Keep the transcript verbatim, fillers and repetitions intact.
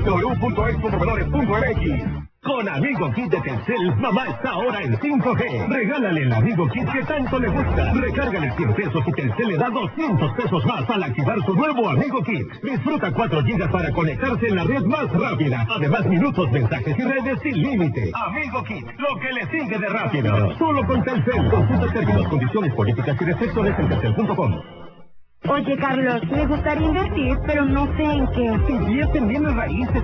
w w w punto expo proveedores punto m x. Con Amigo Kit de Telcel, mamá está ahora en cinco G. Regálale el Amigo Kit que tanto le gusta. Recárgale cien pesos y Telcel le da doscientos pesos más al activar su nuevo Amigo Kit. Disfruta cuatro gigas para conectarse en la red más rápida. Además, minutos, mensajes y redes sin límite. Amigo Kit, lo que le sigue de rápido. Solo con Telcel. Consulta términos, condiciones, políticas y restricciones en telcel punto com. Oye, Carlos, me gustaría invertir, pero no sé en qué. Invierte en bienes raíces.